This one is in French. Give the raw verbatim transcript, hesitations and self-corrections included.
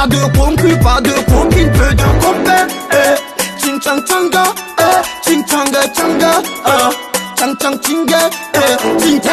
Pas de concu, pas de copine, peu de copains. Eh, ching chang changa, eh, ching changa changa, ah, chang chang chinga, eh, ching